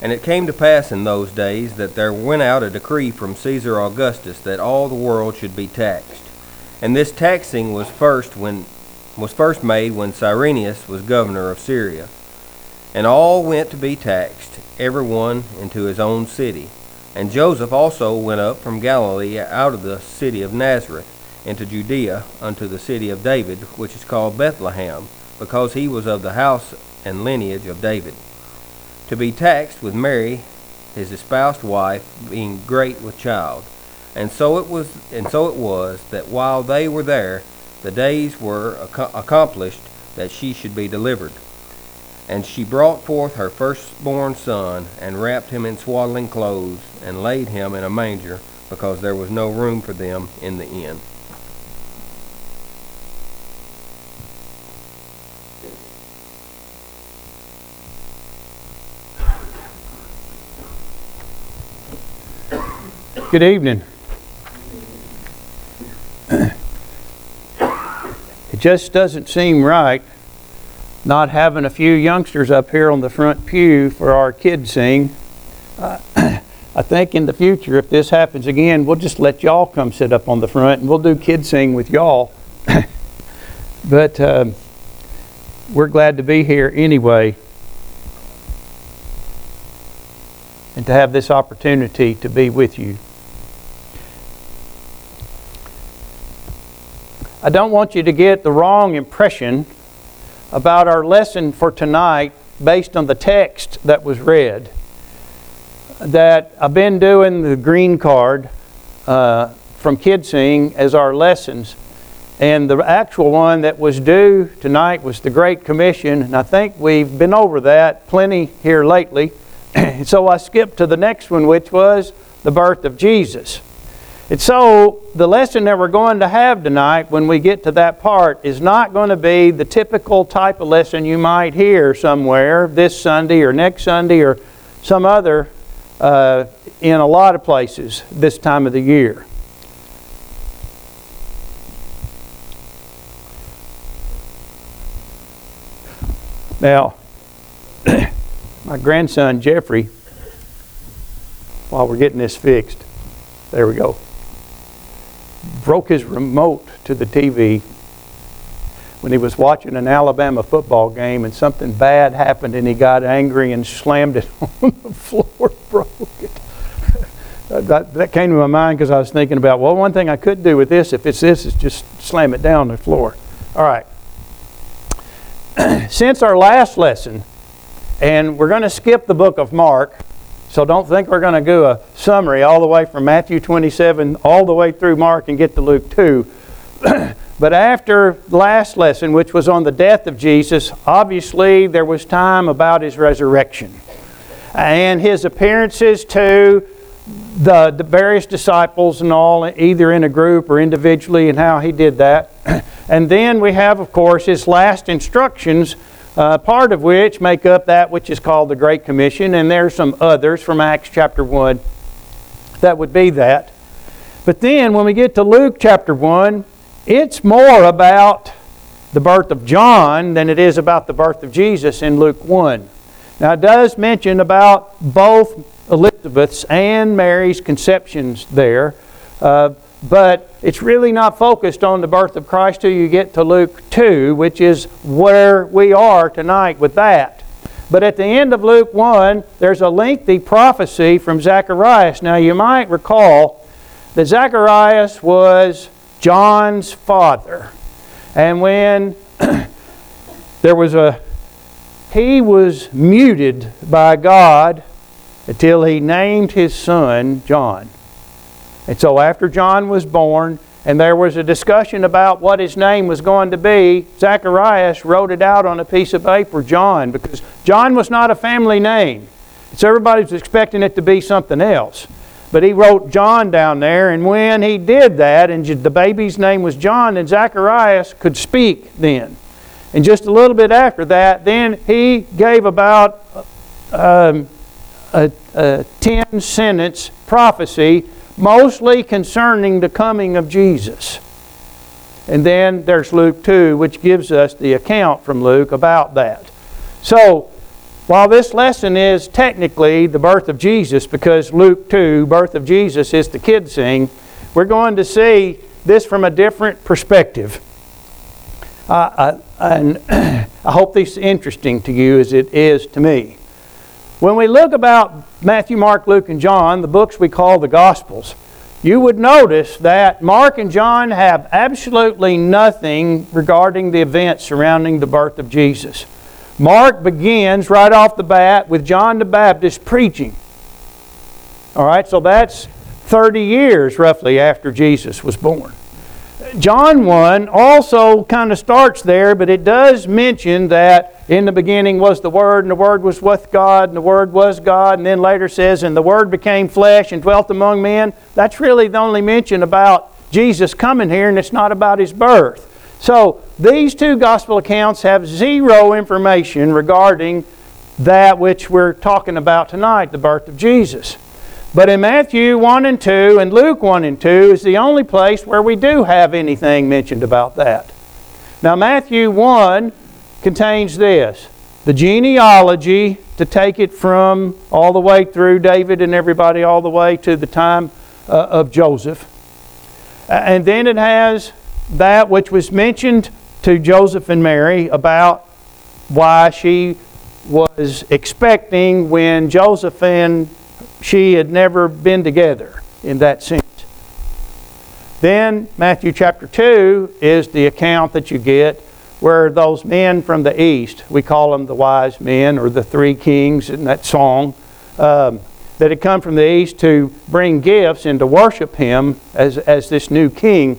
And it came to pass in those days that there went out a decree from Caesar Augustus that all the world should be taxed. And this taxing was first made when Cyrenius was governor of Syria. And all went to be taxed, every one into his own city. And Joseph also went up from Galilee out of the city of Nazareth into Judea unto the city of David, which is called Bethlehem, because he was of the house and lineage of David, to be taxed with Mary, his espoused wife, being great with child. And so it was that while they were there, the days were accomplished that she should be delivered. And she brought forth her firstborn son, and wrapped him in swaddling clothes, and laid him in a manger, because there was no room for them in the inn. Good evening. It just doesn't seem right not having a few youngsters up here on the front pew for our kids sing. I think in the future, if this happens again, we'll just let y'all come sit up on the front and we'll do kids sing with y'all. But we're glad to be here anyway, and to have this opportunity to be with you. I don't want you to get the wrong impression about our lesson for tonight based on the text that was read. That I've been doing the green card from Kids Sing as our lessons, and the actual one that was due tonight was the Great Commission, and I think we've been over that plenty here lately. So I skipped to the next one, which was the birth of Jesus. And so the lesson that we're going to have tonight when we get to that part is not going to be the typical type of lesson you might hear somewhere this Sunday or next Sunday or some other in a lot of places this time of the year. Now, my grandson Jeffrey, while we're getting this fixed, there we go, broke his remote to the TV when he was watching an Alabama football game, and something bad happened and he got angry and slammed it on the floor, broke it. That came to my mind because I was thinking about, well, one thing I could do with this, if it's this, is just slam it down on the floor. All right. Since our last lesson, and we're going to skip the book of Mark, so don't think we're going to do a summary all the way from Matthew 27 all the way through Mark and get to Luke 2. But after last lesson, which was on the death of Jesus, obviously there was time about His resurrection and His appearances to the various disciples and all, either in a group or individually, and how He did that. And then we have, of course, His last instructions, part of which make up that which is called the Great Commission, and there's some others from Acts chapter 1 that would be that. But then when we get to Luke chapter 1, it's more about the birth of John than it is about the birth of Jesus in Luke 1. Now it does mention about both Elizabeth's and Mary's conceptions there, but it's really not focused on the birth of Christ till you get to Luke 2, which is where we are tonight with that. But at the end of Luke 1, there's a lengthy prophecy from Zacharias. Now you might recall that Zacharias was John's father. And when he was muted by God until He named his son John. And so after John was born, and there was a discussion about what his name was going to be, Zacharias wrote it out on a piece of paper, John, because John was not a family name. So everybody was expecting it to be something else. But he wrote John down there, and when he did that, and the baby's name was John, and Zacharias could speak then. And just a little bit after that, then he gave about a 10-sentence prophecy, mostly concerning the coming of Jesus. And then there's Luke 2, which gives us the account from Luke about that. So while this lesson is technically the birth of Jesus, because Luke 2, birth of Jesus, is the kid scene, we're going to see this from a different perspective. And I hope this is interesting to you as it is to me. When we look about Matthew, Mark, Luke, and John, the books we call the Gospels, you would notice that Mark and John have absolutely nothing regarding the events surrounding the birth of Jesus. Mark begins right off the bat with John the Baptist preaching. All right, so that's 30 years roughly after Jesus was born. John 1 also kind of starts there, but it does mention that in the beginning was the Word, and the Word was with God, and the Word was God, and then later says, and the Word became flesh and dwelt among men. That's really the only mention about Jesus coming here, and it's not about His birth. So these two gospel accounts have zero information regarding that which we're talking about tonight, the birth of Jesus. But in Matthew 1 and 2 and Luke 1 and 2 is the only place where we do have anything mentioned about that. Now Matthew 1 contains this, the genealogy, to take it from all the way through David and everybody all the way to the time of Joseph. And then it has that which was mentioned to Joseph and Mary about why she was expecting when Joseph and she had never been together in that sense. Then Matthew chapter 2 is the account that you get where those men from the east, we call them the wise men or the three kings in that song, that had come from the east to bring gifts and to worship Him as this new king,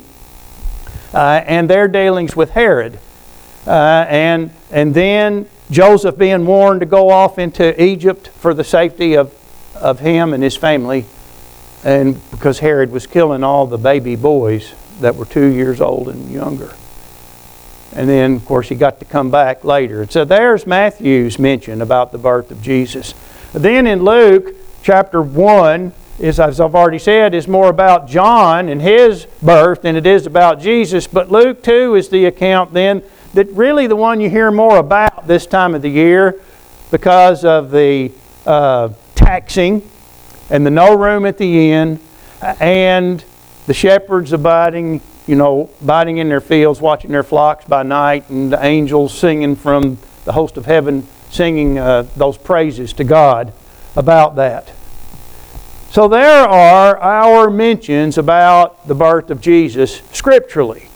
and their dealings with Herod. And then Joseph being warned to go off into Egypt for the safety of him and his family, and because Herod was killing all the baby boys that were 2 years old and younger. And then, of course, he got to come back later. So there's Matthew's mention about the birth of Jesus. Then in Luke chapter 1, as I've already said, is more about John and his birth than it is about Jesus. But Luke 2 is the account then that really the one you hear more about this time of the year because of the taxing and the no room at the inn and the shepherds abiding in their fields, watching their flocks by night, and the angels singing from the host of heaven, singing those praises to God about that. So there are our mentions about the birth of Jesus scripturally.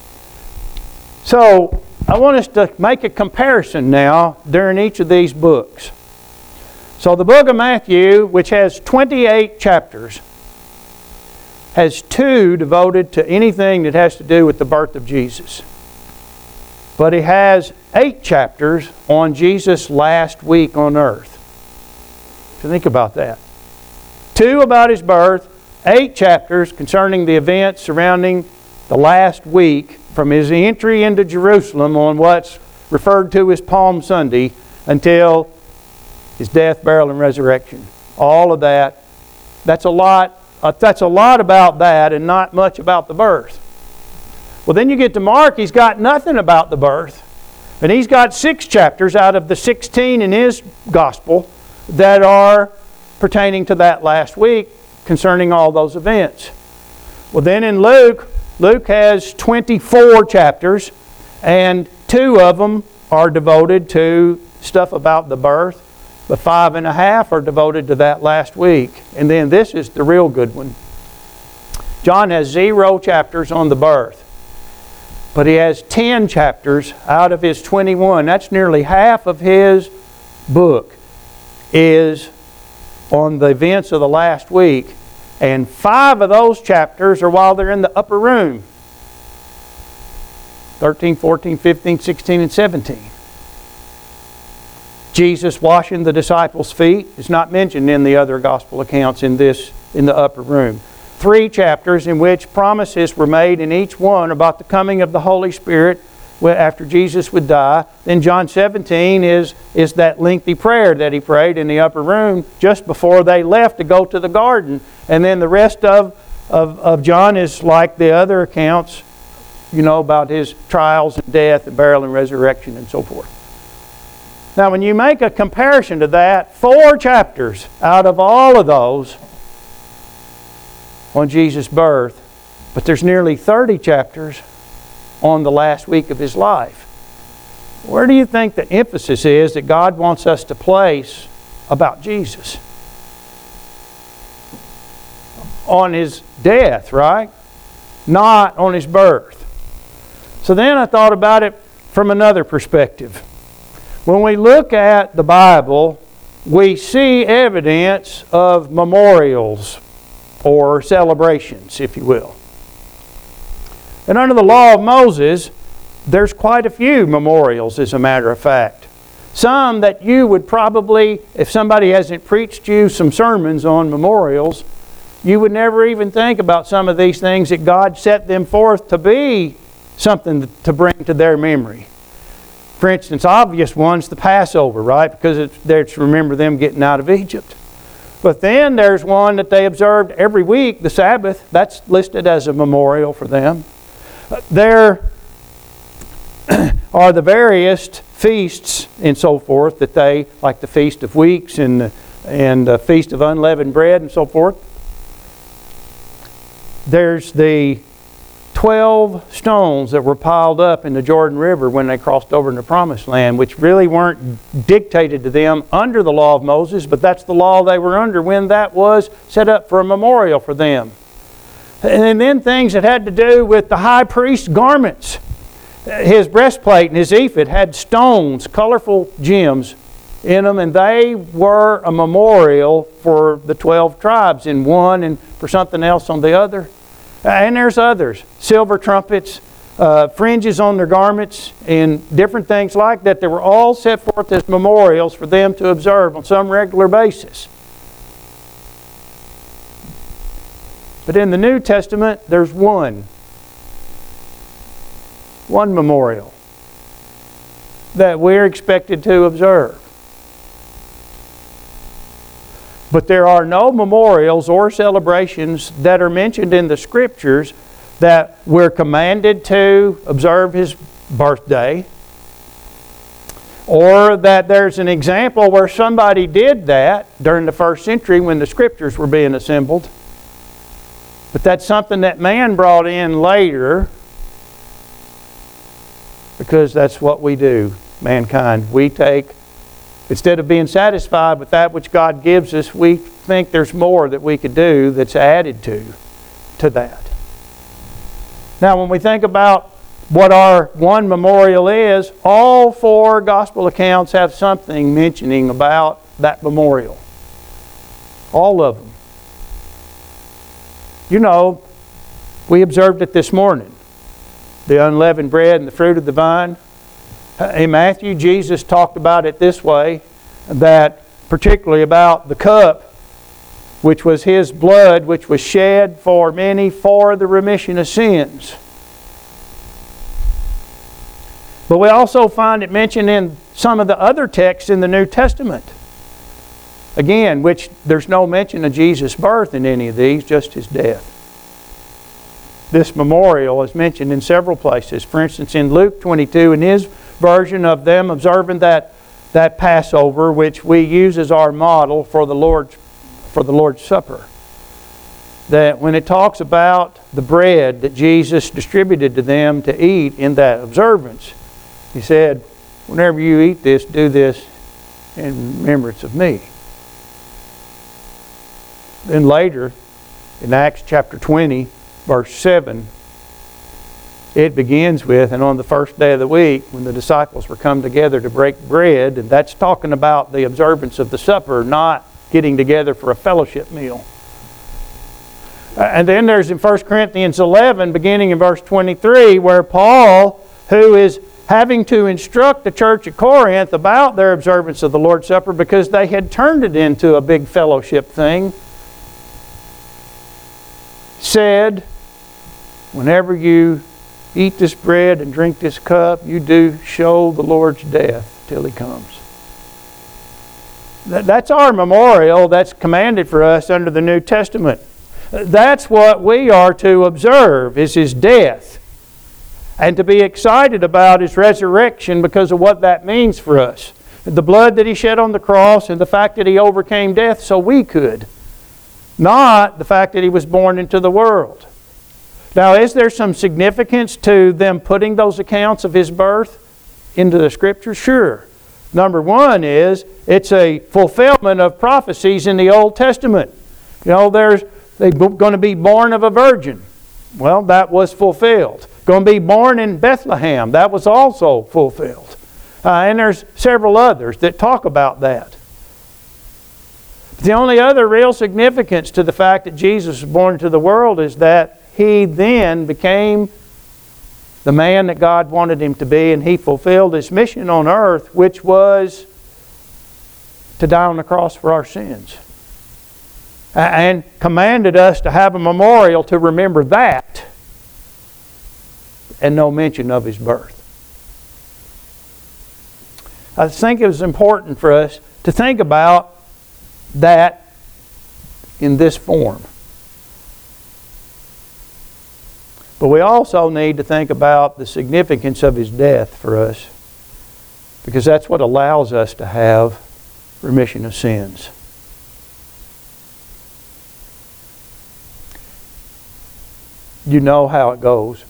So I want us to make a comparison now during each of these books. So the book of Matthew, which has 28 chapters, has 2 devoted to anything that has to do with the birth of Jesus. But it has 8 chapters on Jesus' last week on earth. So think about that. 2 about His birth, 8 chapters concerning the events surrounding the last week from His entry into Jerusalem on what's referred to as Palm Sunday until His death, burial, and resurrection. All of that. That's a lot about that and not much about the birth. Well, then you get to Mark, he's got nothing about the birth. And he's got 6 chapters out of the 16 in his gospel that are pertaining to that last week concerning all those events. Well, then in Luke has 24 chapters, and 2 of them are devoted to stuff about the birth. The 5.5 are devoted to that last week. And then this is the real good one. John has 0 chapters on the birth. But he has 10 chapters out of his 21. That's nearly half of his book is on the events of the last week. And 5 of those chapters are while they're in the upper room. 13, 14, 15, 16, and 17. Jesus washing the disciples' feet is not mentioned in the other gospel accounts in the upper room. 3 chapters in which promises were made in each one about the coming of the Holy Spirit after Jesus would die. Then John 17 is that lengthy prayer that he prayed in the upper room just before they left to go to the garden. And then the rest of John is like the other accounts, about his trials and death and burial and resurrection and so forth. Now, when you make a comparison to that, 4 chapters out of all of those on Jesus' birth, but there's nearly 30 chapters on the last week of His life. Where do you think the emphasis is that God wants us to place about Jesus? On His death, right? Not on His birth. So then I thought about it from another perspective. When we look at the Bible, we see evidence of memorials or celebrations, if you will. And under the law of Moses, there's quite a few memorials, as a matter of fact. Some that you would probably, if somebody hasn't preached you some sermons on memorials, you would never even think about some of these things that God set them forth to be something to bring to their memory. For instance, obvious one's the Passover, right? Because they're to remember them getting out of Egypt. But then there's one that they observed every week, the Sabbath. That's listed as a memorial for them. There are the various feasts and so forth that they, like the Feast of Weeks and the Feast of Unleavened Bread and so forth. There's the 12 stones that were piled up in the Jordan River when they crossed over in the Promised Land, which really weren't dictated to them under the law of Moses, but that's the law they were under when that was set up for a memorial for them. And then things that had to do with the high priest's garments. His breastplate and his ephod had stones, colorful gems in them, and they were a memorial for the 12 tribes in one and for something else on the other. And there's others. Silver trumpets, fringes on their garments, and different things like that. They were all set forth as memorials for them to observe on some regular basis. But in the New Testament, there's one memorial that we're expected to observe. But there are no memorials or celebrations that are mentioned in the Scriptures that we're commanded to observe His birthday, or that there's an example where somebody did that during the first century when the Scriptures were being assembled. But that's something that man brought in later, because that's what we do, mankind. We take, instead of being satisfied with that which God gives us, we think there's more that we could do that's added to that. Now, when we think about what our one memorial is, all 4 gospel accounts have something mentioning about that memorial. All of them. You know, we observed it this morning. The unleavened bread and the fruit of the vine. In Matthew, Jesus talked about it this way, that particularly about the cup, which was His blood, which was shed for many for the remission of sins. But we also find it mentioned in some of the other texts in the New Testament. Again, which there's no mention of Jesus' birth in any of these, just His death. This memorial is mentioned in several places. For instance, in Luke 22, in his version of them observing that Passover, which we use as our model for the Lord's Supper. That when it talks about the bread that Jesus distributed to them to eat in that observance, He said, whenever you eat this, do this in remembrance of me. Then later, in Acts chapter 20, verse 7, it begins with, and on the first day of the week, when the disciples were come together to break bread, and that's talking about the observance of the supper, not getting together for a fellowship meal. And then there's in 1 Corinthians 11, beginning in verse 23, where Paul, who is having to instruct the church at Corinth about their observance of the Lord's Supper because they had turned it into a big fellowship thing, said, whenever you eat this bread and drink this cup, you do show the Lord's death till He comes. That's our memorial that's commanded for us under the New Testament. That's what we are to observe, is His death. And to be excited about His resurrection because of what that means for us. The blood that He shed on the cross and the fact that He overcame death so we could. Not the fact that He was born into the world. Now, is there some significance to them putting those accounts of His birth into the Scripture? Sure. Number one is it's a fulfillment of prophecies in the Old Testament. You know, they're going to be born of a virgin. Well, that was fulfilled. Going to be born in Bethlehem. That was also fulfilled. And there's several others that talk about that. The only other real significance to the fact that Jesus was born into the world is that He then became the man that God wanted Him to be, and He fulfilled His mission on earth, which was to die on the cross for our sins. And commanded us to have a memorial to remember that, and no mention of His birth. I think it was important for us to think about that in this form. But we also need to think about the significance of His death for us, because that's what allows us to have remission of sins. You know how it goes.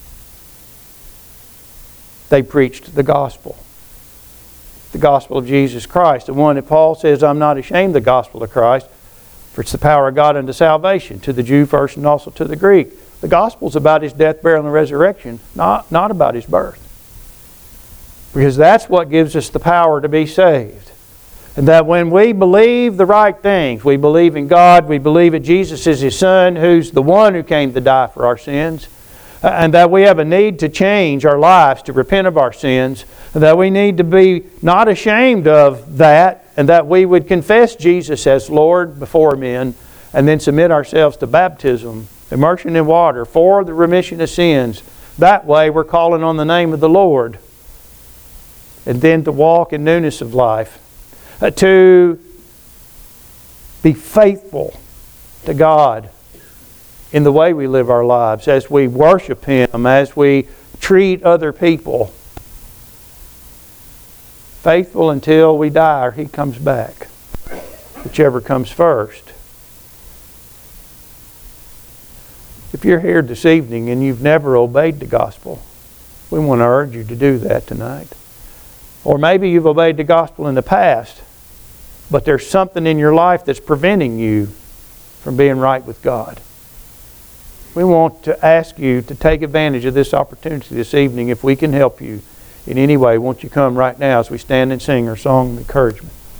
They preached the gospel. The gospel of Jesus Christ. The one that Paul says, I'm not ashamed of the gospel of Christ, for it's the power of God unto salvation, to the Jew first and also to the Greek. The gospel's about His death, burial, and resurrection, not about His birth. Because that's what gives us the power to be saved. And that when we believe the right things, we believe in God, we believe that Jesus is His Son, who's the one who came to die for our sins, and that we have a need to change our lives, to repent of our sins, and that we need to be not ashamed of that, and that we would confess Jesus as Lord before men, and then submit ourselves to baptism, immersion in water, for the remission of sins. That way we're calling on the name of the Lord. And then to walk in newness of life. To be faithful to God in the way we live our lives, as we worship Him, as we treat other people. Faithful until we die or He comes back. Whichever comes first. If you're here this evening and you've never obeyed the gospel, we want to urge you to do that tonight. Or maybe you've obeyed the gospel in the past, but there's something in your life that's preventing you from being right with God. We want to ask you to take advantage of this opportunity this evening. If we can help you in any way, won't you come right now as we stand and sing our song of encouragement.